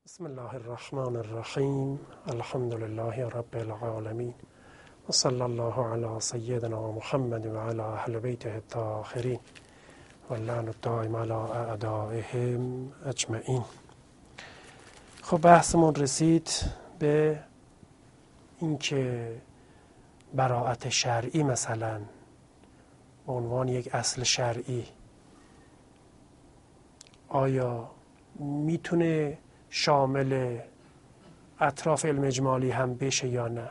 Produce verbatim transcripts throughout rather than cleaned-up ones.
بسم الله الرحمن الرحیم. الحمد لله رب العالمین و صلی الله علی سیدنا محمد و علی اهل بیته الطاهرین و اللعن الدائم علی اعدائهم اجمعین. خب بحثمون رسید به اینکه براءت شرعی مثلا به عنوان یک اصل شرعی آیا میتونه شامل اطراف علم اجمالی هم بشه یا نه؟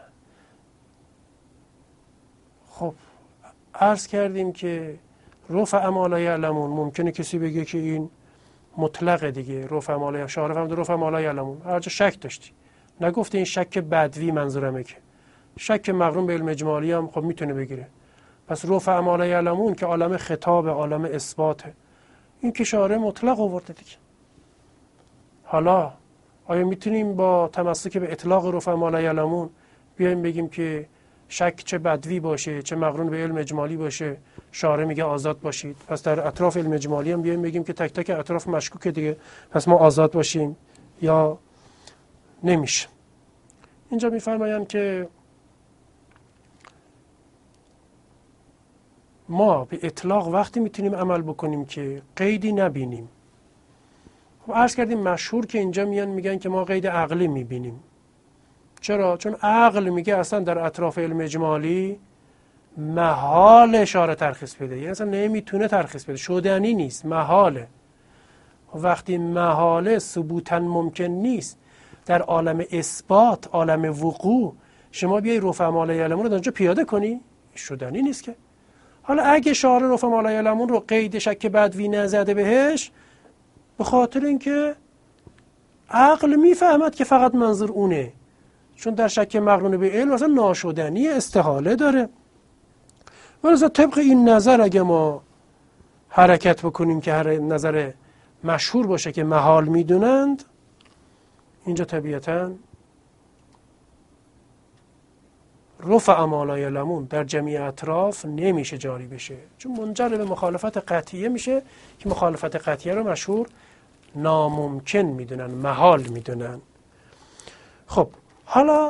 خب عرض کردیم که رفع ما لا یعلمون ممکنه کسی بگه که این مطلقه دیگه، رفع ما لا یعلمون، شارح هم رفع ما لا یعلمون، هر جا شک داشتی نگفته این شک بدوی منظورمه، که شک مقرون به علم اجمالی هم خب میتونه بگیره. پس رفع ما لا یعلمون که عالم خطاب، عالم اثباته، این که شارح مطلق آورده دیگه. حالا آیا میتونیم با تمسک به اطلاق رفع ما لا یعلمون بیایم بگیم که شک چه بدوی باشه چه مقرون به علم اجمالی باشه شارع میگه آزاد باشید، پس در اطراف علم اجمالی هم بیایم بگیم که تک تک اطراف مشکوکه دیگه، پس ما آزاد باشیم یا نمیشه؟ اینجا میفرمایند که ما به اطلاق وقتی میتونیم عمل بکنیم که قیدی نبینیم. خب عرض کردیم مشهور که اینجا میان میگن که ما قید عقلی میبینیم. چرا؟ چون عقل میگه اصلا در اطراف علم اجمالی محال شارع ترخیص بده، یعنی اصلا نمیتونه ترخیص بده، شدنی نیست، محاله. وقتی محاله ثبوتا ممکن نیست، در عالم اثبات، عالم وقوع، شما بیای رفع ما لا یعلمون رو در اونجا پیاده کنی، شدنی نیست که. حالا اگه شارع رفع ما لا یعلمون رو قید شک بدوی نزده بهش، به خاطر اینکه عقل میفهمد که فقط منظور اونه، چون در شک مقرون به علم اصلا ناشدنی، استحاله داره. ولذا طبق این نظر اگه ما حرکت بکنیم که هر نظر مشهور باشه که محال میدونند، اینجا طبیعتاً رفع ما لا یعلمون در جمیع اطراف نمیشه جاری بشه، چون منجر به مخالفت قطعیه میشه که مخالفت قطعیه رو مشهور ناممکن میدونن، محال میدونن. خب حالا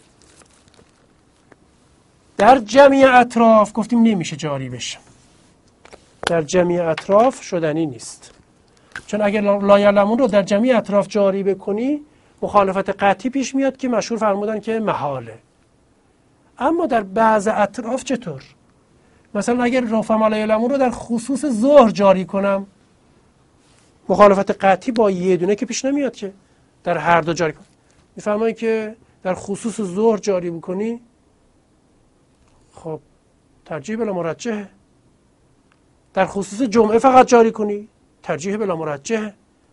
در جمیع اطراف گفتیم نمیشه جاری بشه، در جمیع اطراف شدنی نیست، چون اگر لا یعلمون رو در جمیع اطراف جاری بکنی مخالفت قطعی پیش میاد که مشهور فرمودن که محاله. اما در بعض اطراف چطور؟ مثلا اگر رفع ما لا یعلمون رو در خصوص ظهر جاری کنم، مخالفت قطعی با یه دونه که پیش نمیاد که در هر دو جاری کنم. میفهمایی که در خصوص ظهر جاری بکنی خب ترجیح بلا مرجحه، در خصوص جمعه فقط جاری کنی ترجیح بلا مرجحه،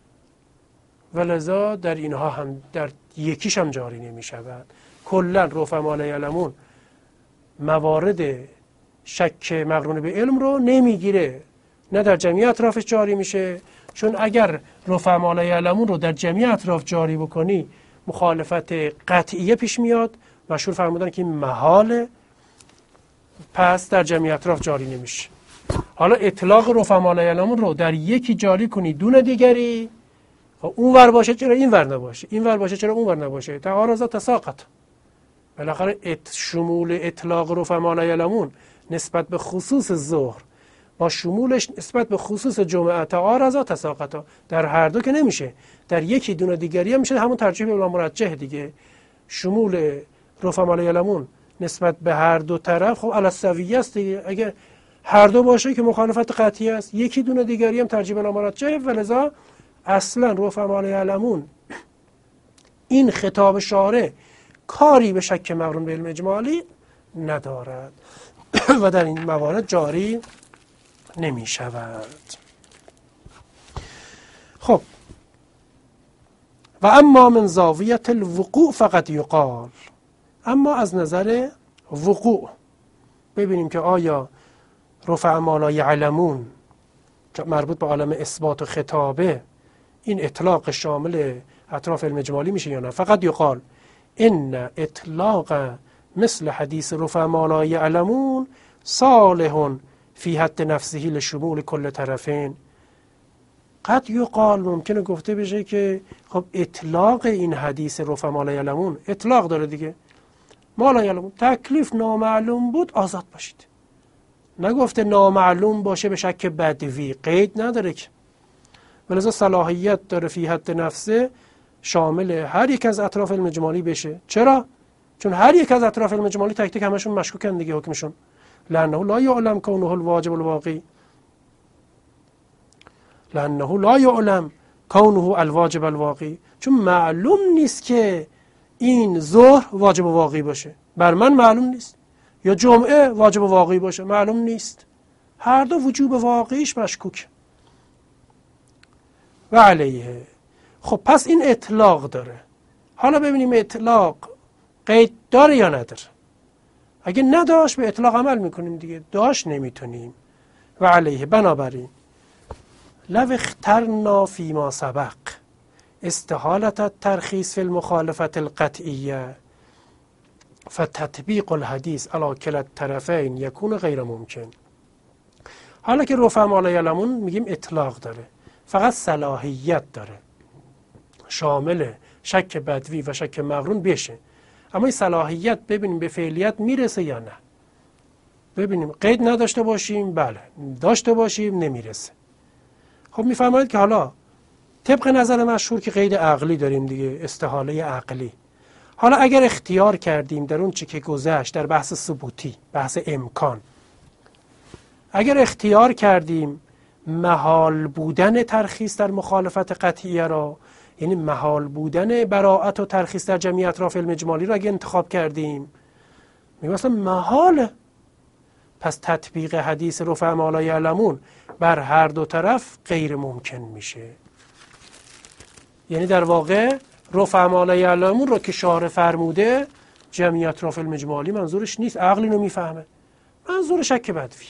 ولذا در اینها هم در یکیش هم جاری نمی شود. کلا رفع ما لا یعلمون موارد شک مقرون به علم رو نمیگیره، نه در جمیع اطرافش جاری میشه، چون اگر رفع ما لا یعلمون رو در جمیع اطراف جاری بکنی مخالفت قطعیه پیش میاد، مشهور فرمودن که این محاله، پس در جمیع اطراف جاری نمیشه. حالا اطلاق رفع ما لا یعلمون رو در یکی جاری کنی دون دیگری، اون ور باشه چرا این ور نباشه، این ور باشه چرا اون ور نباشه، تعارض تساقط. بالاخره ات شمول اطلاق رفع ما لا یعلمون نسبت به خصوص ظهر با شمولش نسبت به خصوص جمعه تعارض تساقط، در هر دو که نمیشه، در یکی دون دیگری هم میشه همون ترجیح بلا مرجح دیگه. شمول رفع ما لا یعلمون نسبت به هر دو طرف خب علی السویه است دیگه، اگه هر دو باشه که مخالفت قطعی است، یکی دون دیگری هم ترجیح بلا مرجح، ولذا اصلا رفع ما لا یعلمون این خطاب شارع کاری به شک مقرون به علم اجمالی ندارد و در این موارد جاری نمی شود. خب و اما من زاویت الوقوع فقط یقال، اما از نظر وقوع ببینیم که آیا رفع ما لا یعلمون که مربوط به عالم اثبات و خطابه این اطلاق شامل اطراف علم اجمالی میشه یا نه. فقط یقال ان اطلاق مثل حدیث رفع ما لا یعلمون صالح فی حد نفسه لشمول کل طرفین قد یقال ممکنه گفته بشه که خب اطلاق این حدیث رفع ما لا یعلمون اطلاق داره دیگه. ما لا یعلمون تکلیف نامعلوم بود آزاد باشید، نگفته نامعلوم باشه به شک بدوی، قید نداره که. ولذا صلاحیت داره فی حد نفسه شامل هر یک از اطراف علم اجمالی بشه. چرا؟ چون هر یک از اطراف علم اجمالی تک تک همشون مشکوکن دیگه حکمشون. لانه لا یعلم کونه الواجب الواقعی، لانه لا یعلم کونه الواجب الواقعی، چون معلوم نیست که این ظهر واجب واقعی باشه، بر من معلوم نیست، یا جمعه واجب واقعی باشه معلوم نیست، هر دو وجوب واقعیش مشکوک. و علیه خب پس این اطلاق داره. حالا ببینیم اطلاق قید داره یا نداره. اگه نداشت به اطلاق عمل میکنیم دیگه، داشت نمیتونیم. و علیه بنابراین لو اخترنا فیما سبق استحالت الترخیص فی المخالفت القطعیه فتطبیق الحدیث علی کلا الطرفین یکون غیر ممکن. حالا که رفع ما لا یعلمون میگیم اطلاق داره، فقط صلاحیت داره شامل شک بدوی و شک مقرون بشه، اما این صلاحیت ببینیم به فعلیت میرسه یا نه. ببینیم قید نداشته باشیم بله، داشته باشیم نمیرسه. خب میفرمایید که حالا طبق نظر مشهور که قید عقلی داریم دیگه، استحاله عقلی. حالا اگر اختیار کردیم در اون چی که گذشت در بحث ثبوتی، بحث امکان، اگر اختیار کردیم محال بودن ترخیص در مخالفت قطعیه را، یعنی محال بودن براءت و ترخیص در جمعی اطراف علم اجمالی را اگر انتخاب کردیم، میگم اصلا محاله، پس تطبیق حدیث رفع ما لا یعلمون بر هر دو طرف غیر ممکن میشه. یعنی در واقع رفع ما لا یعلمون را که شارع فرموده جمعی اطراف علم اجمالی منظورش نیست، عقل اینو میفهمه، منظور شک بدوی.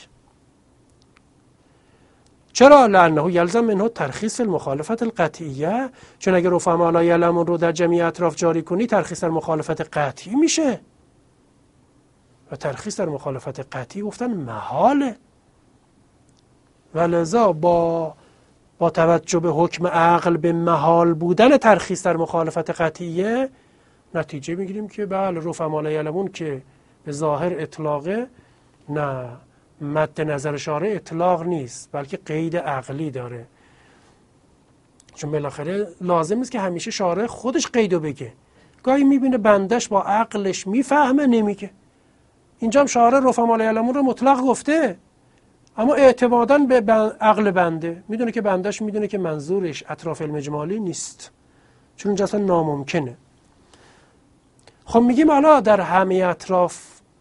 چرا؟ لانه یلزم منه ترخیص المخالفت القطعیه، چون اگر رفع ما لا یعلمون رو در جمعی اطراف جاری کنی ترخیص در مخالفت قطعی میشه و ترخیص در مخالفت قطعی گفتن محاله. ولذا با با توجه به حکم عقل به محال بودن ترخیص در مخالفت قطعیه نتیجه میگیریم که بله رفع ما لا یعلمون که به ظاهر اطلاقه، نه، مد نظر شارع اطلاق نیست بلکه قید عقلی داره، چون بالاخره لازم نیست که همیشه شارع خودش قیدو بگه، گاهی میبینه بندش با عقلش میفهمه نمیگه. اینجا هم شارع رفع ما لا یعلمون رو مطلق گفته، اما اعتمادا به عقل بنده میدونه که بندش میدونه که منظورش اطراف علم اجمالی نیست، چون اونجا اصلا ناممکنه. خب میگیم حالا در همه اطراف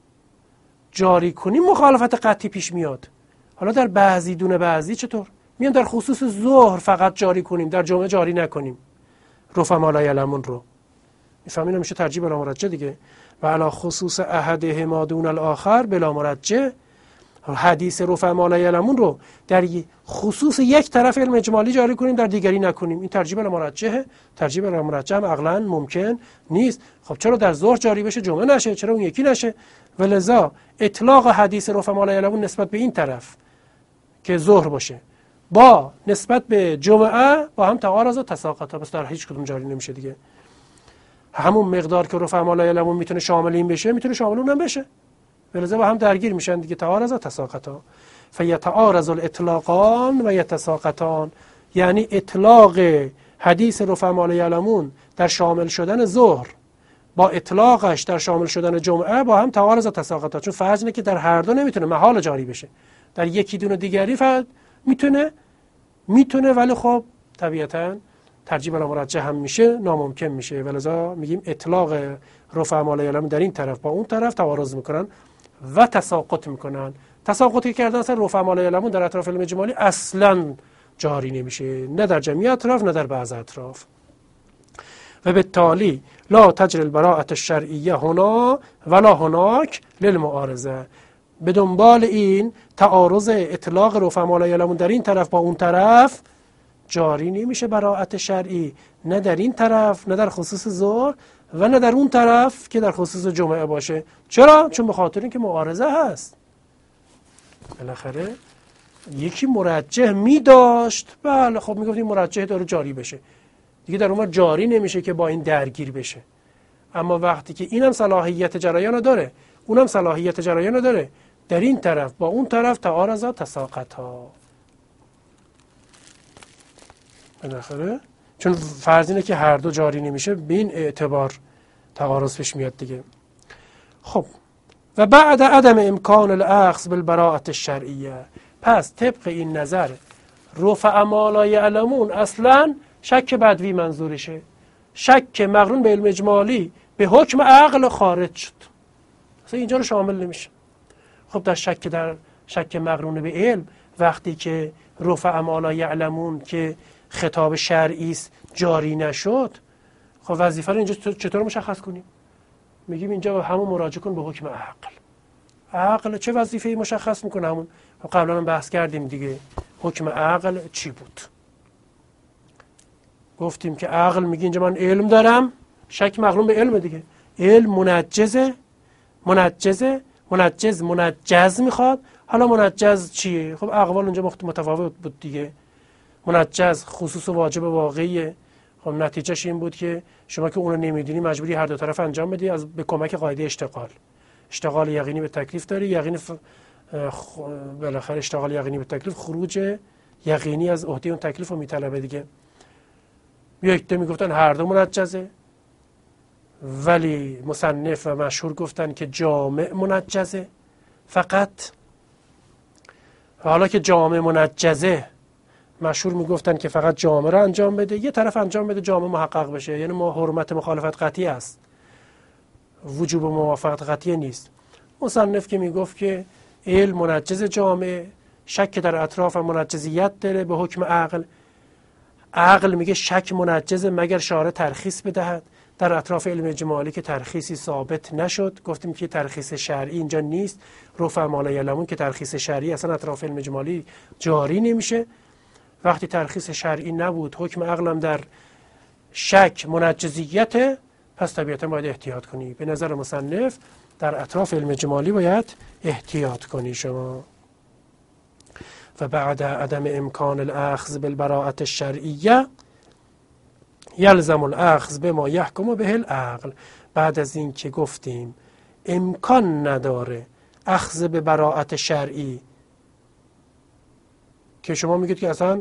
جاری کنیم مخالفت قطعی پیش میاد، حالا در بعضی دونه بعضی چطور؟ میان در خصوص ظهر فقط جاری کنیم، در جمعه جاری نکنیم رفع ما لا یعلمون رو. میفهمین میشه ترجیح بلا مرجع دیگه. و علی خصوص احدهما دون الاخر بلا مرجع، حدیث رفع ما لا یعلمون رو در خصوص یک طرف علم اجمالی جاری کنیم در دیگری نکنیم، این ترجیح بلا مرجحه. ترجیح بلا مرجح هم عقلا ممکن نیست. خب چرا در ظهر جاری بشه جمعه نشه، چرا اون یکی نشه؟ ولذا اطلاق حدیث رفع ما لا یعلمون نسبت به این طرف که ظهر باشه با نسبت به جمعه با هم تعارض و تساقط، پس در هیچ کدوم جاری نمیشه دیگه. همون مقدار که رفع ما لا یعلمون میتونه شامل این بشه میتونه شامل اونم بشه، ولذا با هم درگیر میشن دیگه، تعارض و تساقطا. فیتعارض الاطلاقان و یتساقطان، یعنی اطلاق حدیث رفع ما لا یعلمون در شامل شدن ظهر با اطلاقش در شامل شدن جمعه با هم تعارض و تساقطا، چون فرض اینه که در هر دو نمیتونه محال جاری بشه، در یکی دونه دیگری فقط میتونه میتونه ولی خب طبیعتاً ترجیح بلا مرجح هم میشه، ناممکن میشه. ولذا میگیم اطلاق رفع ما لا یعلمون در این طرف با اون طرف تعارض میکنن و تساقط میکنن. تساقطی کردن اصلا رفع ما لا یعلمون در اطراف علم اجمالی اصلا جاری نمیشه، نه در جمعی اطراف نه در بعض اطراف. و بالتالي لا تجري البراءة الشرعیه هنا ولا هناك للمعارضه. به دنبال این تعارض اطلاق رفع ما لا یعلمون در این طرف با اون طرف جاری نمیشه براءت شرعی، نه در این طرف نه در خصوص ظهر و نه در اون طرف که در خصوص جمعه باشه. چرا؟ چون به خاطر اینکه معارضه هست. بالاخره یکی مرجح می داشت، بله خب می گفتیم مرجح داره جاری بشه دیگه، در اون جاری نمیشه که با این درگیر بشه. اما وقتی که اینم صلاحیت جریان داره اونم صلاحیت جریان داره، در این طرف با اون طرف تعارض تساقطا. بالاخره چون فرض اینه که هر دو جاری نمیشه، به این اعتبار تعارض پیش میاد دیگه. خب و بعد عدم امکان الاخذ بالبراءة الشرعیه، پس طبق این نظر رفع ما لا یعلمون اصلا شک بدوی منظورشه، شک مقرون به علم اجمالی به حکم عقل خارج شد، اصلا اینجا رو شامل نمیشه. خب در شک در شک مقرون به علم وقتی که رفع ما لا یعلمون که خطاب شرعی است جاری نشد، خب وظیفه رو اینجا چطور مشخص کنیم؟ میگیم اینجا همون مراجعه کن به حکم عقل. عقل چه وظیفه‌ای مشخص میکنه؟ همون قبلا هم بحث کردیم دیگه، حکم عقل چی بود؟ گفتیم که عقل میگه اینجا من علم دارم، شک مقرون به علم دیگه، علم منجزه منجزه منجز منجز میخواد. حالا منجز چیه؟ خب اقوال اونجا متفاوت بود دیگه. منجز خصوص و واجب واقعیه، خب نتیجهش این بود که شما که اونو نمیدونی مجبوری هر دو طرف انجام بدی از به کمک قاعده اشتغال. اشتغال یقینی به تکلیف داری، یقین ف... خ... بالاخره اشتغال یقینی به تکلیف خروج یقینی از عهده اون تکلیف رو میطلبه دیگه. یک دو میگفتن هر دو منجزه، ولی مصنف و مشهور گفتن که جامع منجزه فقط. حالا که جامع منجزه، مشهور میگفتن که فقط جامع رو انجام بده، یه طرف انجام بده جامع محقق بشه، یعنی ما حرمت مخالفت قطعی است، وجوب موافقت قطعی نیست. مصنف که میگفت که علم منجز جامع، شک در اطراف منجزیت داره به حکم عقل. عقل میگه شک منجز مگر شارع ترخیص بدهد، در اطراف علم اجمالی که ترخیصی ثابت نشد. گفتیم که ترخیص شرعی اینجا نیست، رفع ما لا یعلمون که ترخیص شرعی اصلا اطراف علم اجمالی جاری نمیشه. وقتی ترخیص شرعی نبود، حکم عقلم در شک منجزیت، پس طبیعتا باید احتیاط کنی. به نظر مصنف در اطراف علم اجمالی باید احتیاط کنی شما. و بعد عدم امکان الاخذ بالبراءة الشرعیه یلزم الاخذ بما یحکم به العقل. بعد از این که گفتیم امکان نداره اخذ به براءت شرعی، که شما میگید که اصلا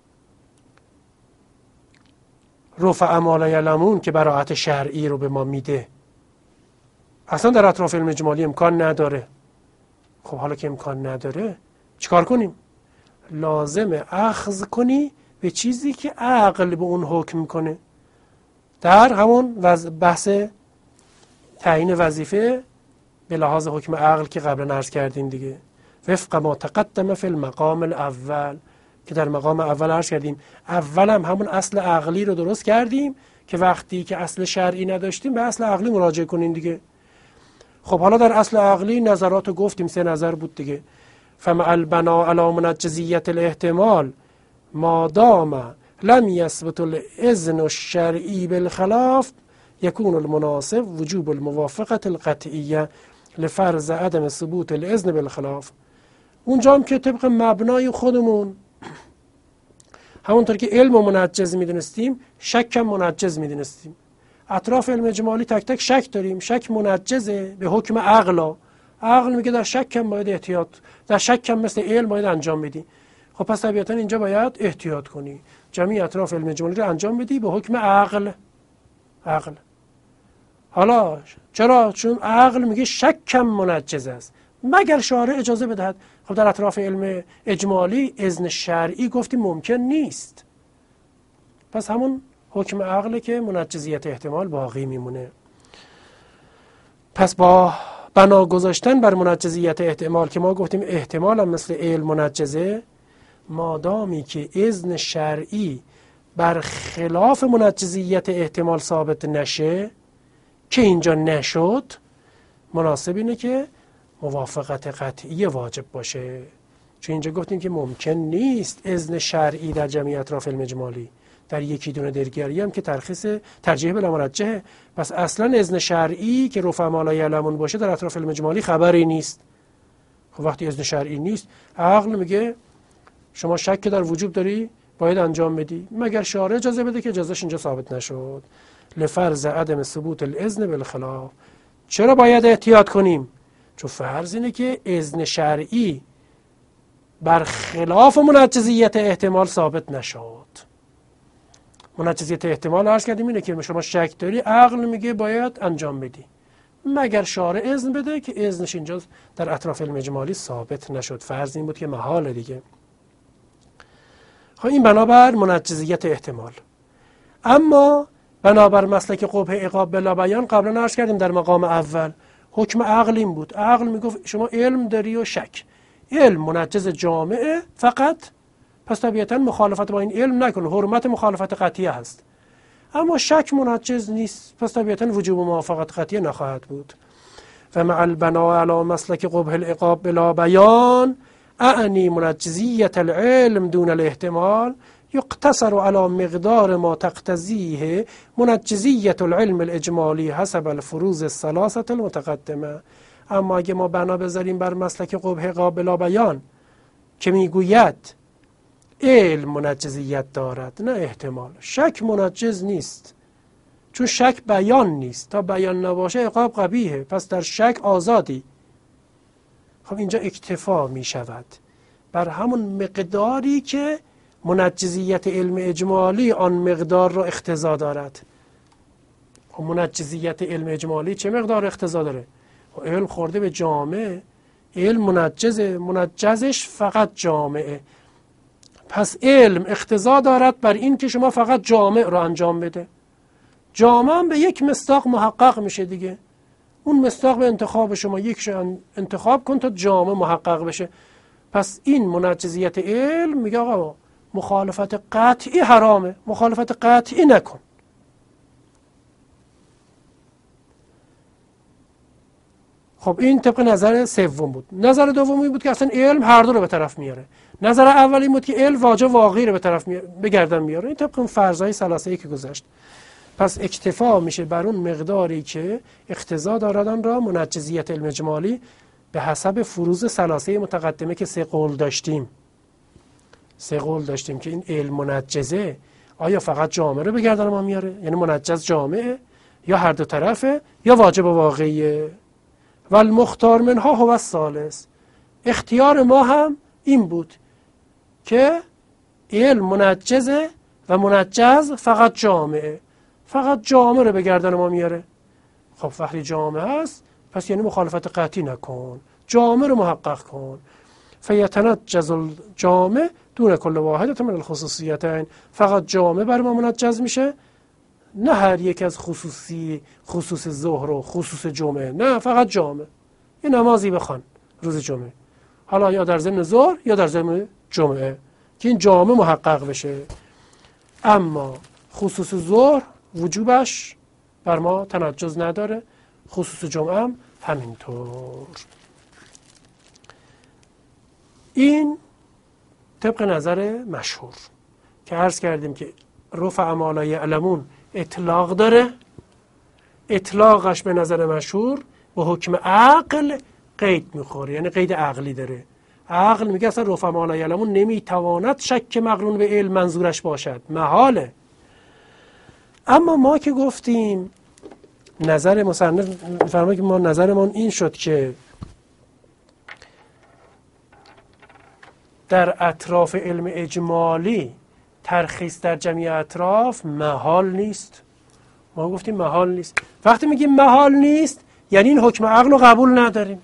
رفع ما لا یعلمون که براءت شرعی رو به ما میده اصلا در اطراف علم اجمالی امکان نداره. خب حالا که امکان نداره چیکار کنیم؟ لازم اخذ کنی به چیزی که عقل به اون حکم میکنه. در همون بحث تعیین وظیفه به لحاظ حکم عقل که قبلا عرض کردیم دیگه، وفق ما تقدم فی المقام الاول، که در مقام اول عرض کردیم اول هم همون اصل عقلی رو درست کردیم که وقتی که اصل شرعی نداشتیم به اصل عقلی مراجعه کنیم دیگه. خب حالا در اصل عقلی نظرات رو گفتیم، سه نظر بود دیگه. فمع البنا علی منجزیت الاحتمال ما دام لم یثبت الاذن الشرعی بالخلاف یکون المناسب وجوب الموافقت القطعیه لفرض عدم ثبوت الاذن بالخلاف. اونجا هم که طبق مبنای خودمون همونطور که علم و منجز میدونستیم شک هم منجز میدونستیم. اطراف علم اجمالی تک تک شک داریم، شک منجزه به حکم عقل. عقل میگه در شک هم باید احتیاط، در شک هم مثل علم باید انجام بدی. خب پس طبیعتا اینجا باید احتیاط کنی، جمعی اطراف علم اجمالی رو انجام بدی به حکم عقل. عقل حالا چرا؟ چون عقل میگه شک هم منجز است مگر شارع اجازه بدهد. خب در اطراف علم اجمالی اذن شرعی گفتیم ممکن نیست، پس همون حکم عقل که منجزیت احتمال باقی میمونه. پس با بنا گذاشتن بر منجزیت احتمال که ما گفتیم احتمال هم مثل علم منجزه، مادامی که اذن شرعی بر خلاف منجزیت احتمال ثابت نشه، که اینجا نشد، مناسب اینه که موافقت قطعی واجب باشه. چون اینجا گفتیم که ممکن نیست اذن شرعی در جمعی اطراف علم اجمالی، در یکی دونه درگیری هم که ترخیص ترجیح بلا مرجحه. پس اصلا اذن شرعی که رفع ما لا یعلمون باشه در اطراف علم اجمالی خبری نیست. خب وقتی اذن شرعی نیست، عقل میگه شما شک در وجوب داری باید انجام بدی مگر شارع اجازه بده که اجازهش اینجا ثابت نشد. لفرض عدم ثبوت الاذن بالخلاف. چرا باید احتیاط کنیم؟ چون فرض اینه که اذن شرعی برخلاف منجزیت احتمال ثابت نشد. منجزیت احتمال عرض کردیم اینه که شما شک داری، عقل میگه باید انجام بدی مگر شارع اذن بده که اذنش اینجا در اطراف علم اجمالی ثابت نشد. فرض این بود که محال دیگه. خب این بنابر منجزیت احتمال. اما بنابر مسلک قبح عقاب بلا بیان قبلا عرض کردیم در مقام اول حکم عقل این بود. عقل میگفت شما علم داری و شک، علم منجز جامعه فقط، پس طبیعتا مخالفت با این علم نکن، حرمت مخالفت قطعیه هست. اما شک منجز نیست، پس طبیعتا وجوب موافقت قطعیه نخواهد بود. و مع البناء علی مسلک قبح العقاب بلا بیان اعنی منجزیت العلم دون الاحتمال یقتصر على مقدار ما تقتضیه منجزیت العلم الاجمالی حسب الفروض الثلاثه المتقدمه. اما اگه ما بنا بذاریم بر مسلک قبح عقاب بلا بیان که میگوید علم منجزیت دارد نه احتمال، شک منجز نیست، چون شک بیان نیست، تا بیان نباشه عقاب قبیحه، پس در شک آزادی. خب اینجا اکتفا می شود بر همون مقداری که منجزیت علم اجمالی آن مقدار را اقتضا دارد. خب منجزیت علم اجمالی چه مقدار اقتضا داره؟ علم خورده به جامعه، علم منجزه، منجزش فقط جامعه، پس علم اقتضا دارد بر این که شما فقط جامع را انجام بده. جامع هم به یک مصداق محقق میشه دیگه، اون مصداق به انتخاب شما، یک انتخاب کن تا جامع محقق بشه. پس این منجزیت علم میگه آقا مخالفت قطعی حرامه، مخالفت قطعی نکن. خب این طبق نظر سوم بود. نظر دومی بود که اصلا علم هر دو رو به طرف میاره. نظر اولی بود که علم واجب واقعی رو به طرف میاره، به گردن میاره. این طبق اون فرضای ثلاثه‌ای که گذشت. پس اکتفا میشه بر اون مقداری که اقتضا دارد آن را منجزیت علم اجمالی به حسب فروض ثلاثه متقدمه که سه قول داشتیم. سه قول داشتیم که این علم منجزه آیا فقط جامعه رو به گردن ما میاره، یعنی منجز جامعه، یا هر دو طرفه، یا واجب واقعیه. و المختار منها هو الثالث. اختیار ما هم این بود که علم منجزه و منجز فقط جامعه، فقط جامعه رو به گردن ما میاره. خب وقتی جامعه هست پس یعنی مخالفت قطعی نکن، جامعه رو محقق کن. فیتنجز الجامع دون کل واحدة من الخصوصیتین. فقط جامعه بر ما منجز میشه، نه هر یک از خصوصی، خصوص ظهر و خصوص جمعه، نه فقط جامعه. یه نمازی بخوان روز جمعه، حالا یا در ضمن ظهر یا در ضمن جمعه، که این جامعه محقق بشه. اما خصوص ظهر وجوبش بر ما تنجز نداره، خصوص جمعه هم همینطور. این طبق نظر مشهور که عرض کردیم که رفع ما لا یعلمون اطلاق داره. اطلاقش به نظر مشهور به حکم عقل قید میخوره، یعنی قید عقلی داره. عقل میگه اصلا رفع ما لا یعلمون نمیتواند شک مقرون به علم منظورش باشد، محاله. اما ما که گفتیم نظر مصنف میفرماید که ما نظرمون این شد که در اطراف علم اجمالی ترخیص در جمعی اطراف محال نیست. ما گفتیم محال نیست. وقتی میگیم محال نیست یعنی این حکم عقل رو قبول نداریم،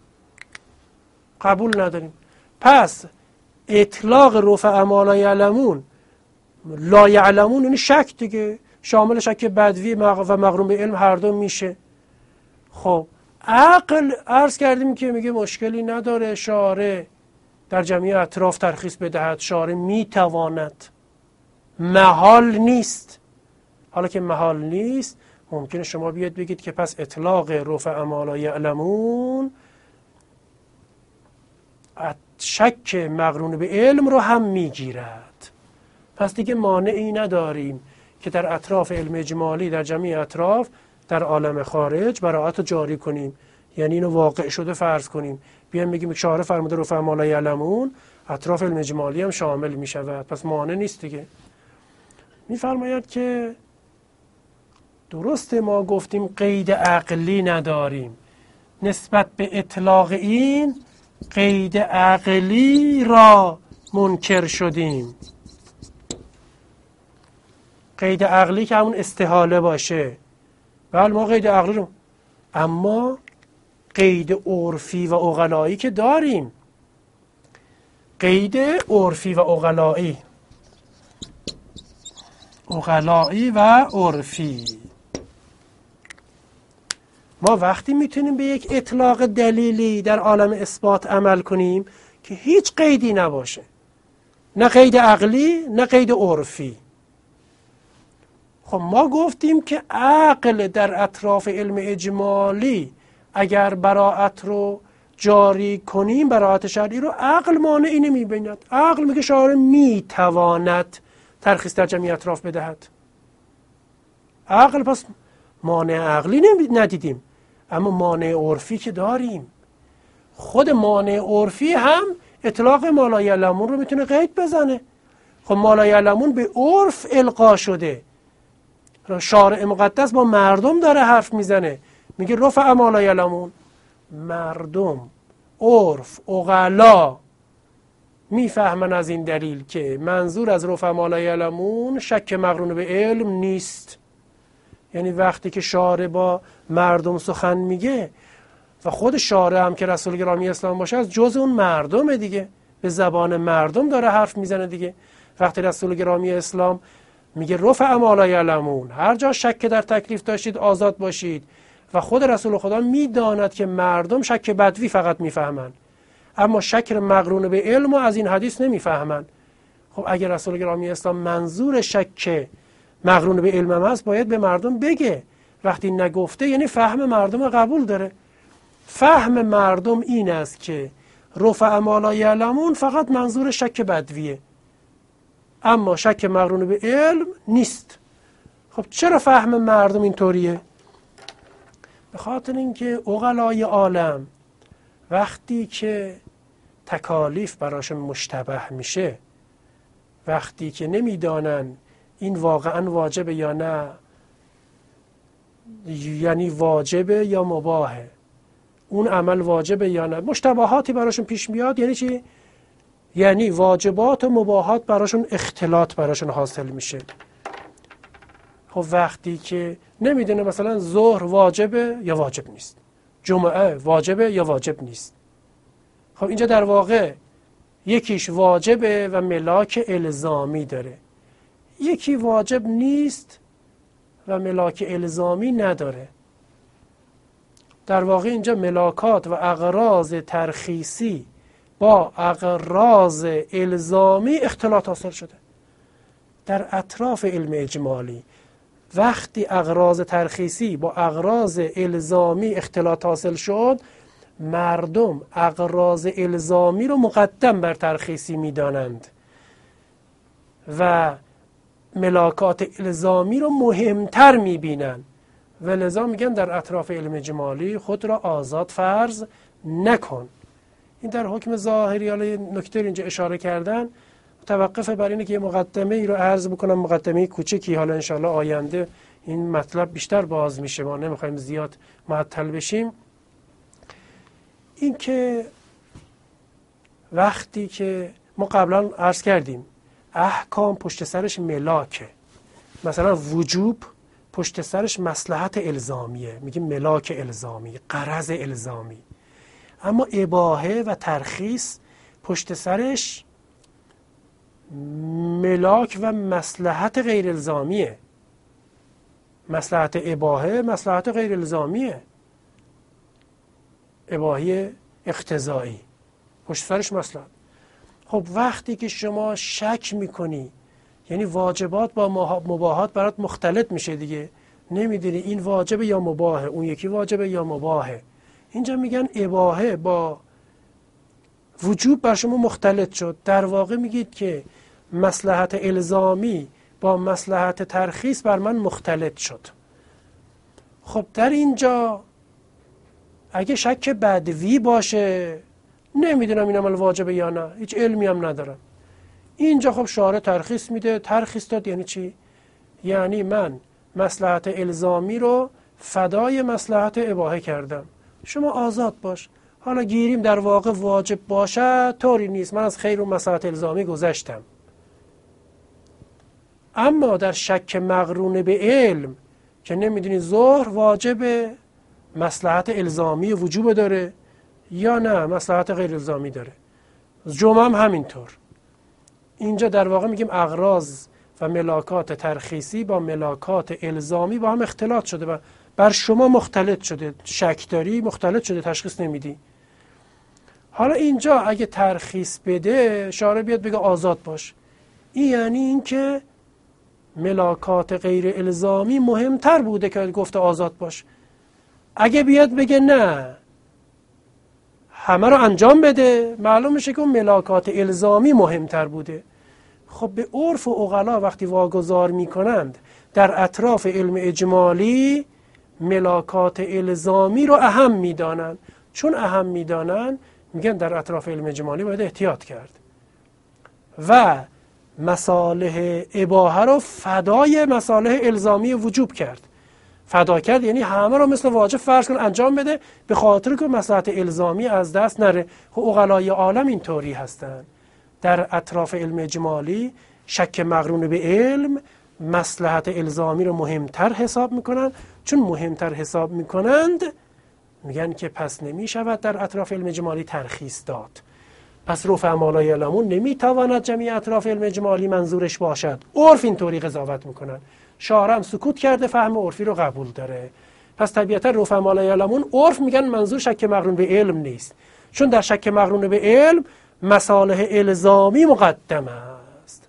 قبول نداریم. پس اطلاق رفع ما لا یعلمون، لا یعلمون یعنی شک دیگه، شامل شک بدوی و مقرون به علم هر دو میشه. خب عقل عرض کردیم که میگه مشکلی نداره شارع در جمعی اطراف ترخیص بدهد، شارع میتواند، محال نیست. حالا که محال نیست ممکنه شما بیاد بگید که پس اطلاق رفع ما لا یعلمون شک مقرون به علم رو هم میگیرد. پس دیگه مانعی نداریم که در اطراف علم اجمالی در جمعی اطراف در عالم خارج براءت جاری کنیم، یعنی اینو واقع شده فرض کنیم بیایم بگیم شارع فرموده رفع ما لا یعلمون، اطراف علم اجمالی هم شامل می شود، پس مانع نیست دیگه. میفرماید که درسته ما گفتیم قید عقلی نداریم، نسبت به اطلاق این قید عقلی را منکر شدیم. قید عقلی که همون استحاله باشه، بله ما قید عقلی رو، اما قید عرفی و عقلایی که داریم. قید عرفی و عقلایی عقلایی و عرفی ما وقتی میتونیم به یک اطلاق دلیلی در عالم اثبات عمل کنیم که هیچ قیدی نباشه، نه قید عقلی نه قید عرفی. خب ما گفتیم که عقل در اطراف علم اجمالی اگر براءت رو جاری کنیم، براءت شرعی رو، عقل مانعی نمی‌بیند. عقل میگه شارع میتواند ترخیص در جمعی اطراف بدهد. عقل پس مانع عقلی ندیدیم، اما مانع عرفی که داریم. خود مانع عرفی هم اطلاق ما لا یعلمون رو میتونه قید بزنه. خب ما لا یعلمون به عرف القا شده، شارع مقدس با مردم داره حرف میزنه، میگه رفع ما لا یعلمون. مردم، عرف، عقلا میفهمن از این دلیل که منظور از رفع ما لا یعلمون شک مقرون به علم نیست. یعنی وقتی که شارع با مردم سخن میگه و خود شارع هم که رسول گرامی اسلام باشه از جز اون مردمه دیگه، به زبان مردم داره حرف میزنه دیگه. وقتی رسول گرامی اسلام میگه رفع ما لا یعلمون، هر جا شک در تکلیف داشتید آزاد باشید، و خود رسول خدا میداند که مردم شک بدوی فقط میفهمن، اما شک مقرون به علم از این حدیث نمیفهمن. خب اگر رسول گرامی اسلام منظور شک مقرون به علم هست باید به مردم بگه. وقتی نگفته یعنی فهم مردم قبول داره. فهم مردم این است که رفع ما لا یعلمون فقط منظور شک بدویه، اما شک مقرون به علم نیست. خب چرا فهم مردم اینطوریه؟ به خاطر اینکه عقلای عالم وقتی که تکالیف براشون مشتبه میشه، وقتی که نمیدانن این واقعا واجبه یا نه، یعنی واجبه یا مباهه، اون عمل واجبه یا نه، مشتبهاتی براشون پیش میاد. یعنی چی؟ یعنی واجبات و مباهات براشون اختلاط براشون حاصل میشه. خب وقتی که نمیدونه مثلا ظهر واجبه یا واجب نیست، جمعه واجبه یا واجب نیست، خب اینجا در واقع یکیش واجبه و ملاک الزامی داره، یکی واجب نیست و ملاک الزامی نداره. در واقع اینجا ملاکات و اغراض ترخیصی با اغراض الزامی اختلاط حاصل شده. در اطراف علم اجمالی وقتی اغراض ترخیصی با اغراض الزامی اختلاط حاصل شد، مردم اغراض الزامی رو مقدم بر ترخیصی میدانند و ملاکات الزامی رو مهمتر میبینند و لذا میگن در اطراف علم اجمالی خود را آزاد فرض نکن. این در حکم ظاهری. حالا نکته اینجا اشاره کردن متوقف بر اینه که یه مقدمه ای رو عرض بکنم، مقدمه کوچکی. حالا انشاءالله آینده این مطلب بیشتر باز میشه، ما نمیخوایم زیاد معطل بشیم. این که وقتی که ما قبلا عرض کردیم احکام پشت سرش ملاکه، مثلا وجوب پشت سرش مصلحت الزامیه، میگیم ملاک الزامی، غرض الزامی. اما اباحه و ترخیص پشت سرش ملاک و مصلحت غیر الزامیه. مصلحت اباحه مصلحت غیر الزامیه، اباحه اقتضایی، پشت سرش مصلحت. خب وقتی که شما شک میکنی، یعنی واجبات با مباحات برات مختلط میشه دیگه، نمیدونی این واجبه یا مباحه، اون یکی واجبه یا مباحه. اینجا میگن اباحه با وجوب بر شما مختلط شد. در واقع میگید که مصلحت الزامی با مصلحت ترخیص بر من مختلط شد. خب در اینجا اگه شک بدوی باشه نمیدونم این عمل واجبه یا نه، هیچ علمی هم ندارم. اینجا خب شارع ترخیص میده. ترخیص داد یعنی چی؟ یعنی من مصلحت الزامی رو فدای مصلحت اباحه کردم، شما آزاد باش. حالا گیریم در واقع واجب باشه طوری نیست، من از خیر و مصلحت الزامی گذشتم. اما در شک مقرون به علم که نمیدونی ظهر واجب مصلحت الزامی وجوب داره یا نه مصلحت غیر الزامی داره، جمعه هم همینطور. اینجا در واقع میگیم اغراض و ملاکات ترخیصی با ملاکات الزامی با هم اختلاط شده و بر شما مختلط شده، شک داری مختلط شده، تشخیص نمیدی. حالا اینجا اگه ترخیص بده، شارع بیاد بگه آزاد باش، این یعنی این که ملاکات غیر الزامی مهمتر بوده که گفته آزاد باش. اگه بیاد بگه نه همه رو انجام بده، معلوم میشه که اون ملاکات الزامی مهمتر بوده. خب به عرف و عقلا وقتی واگذار میکنند در اطراف علم اجمالی ملاکات الزامی رو اهم میدانند. چون اهم میدانند میگن در اطراف علم اجمالی باید احتیاط کرد و مصالح اباحه رو فدای مصالح الزامی وجوب کرد. فدا کرد یعنی همه رو مثل واجب فرض کن انجام بده، به خاطر که مصلحت الزامی از دست نره. عقلای عالم اینطوری هستند. در اطراف علم اجمالی شک مقرون به علم مصلحت الزامی رو مهمتر حساب میکنن. چون مهمتر حساب میکنند میگن که پس نمی شود در اطراف علم اجمالی ترخیص داد. پس رفع مالای علمون نمیتواند جمعی اطراف علم اجمالی منظورش باشد. عرف اینطوری قضاوت میکنن. شارع هم سکوت کرده، فهم عرفی رو قبول داره. پس طبیعتا رفع مالای علمون عرف میگن منظور شک مقرون به علم نیست، چون در شک مقرون به علم مصالح الزامی مقدم است.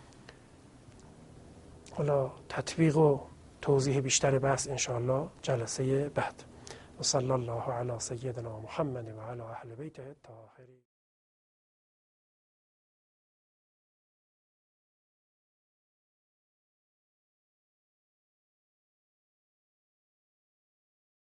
حالا تطبیق و توضیح بیشتر بحث انشاءالله جلسه بعد. و صلی الله علی سیدنا محمد و علی اهل بیته الطاهرین.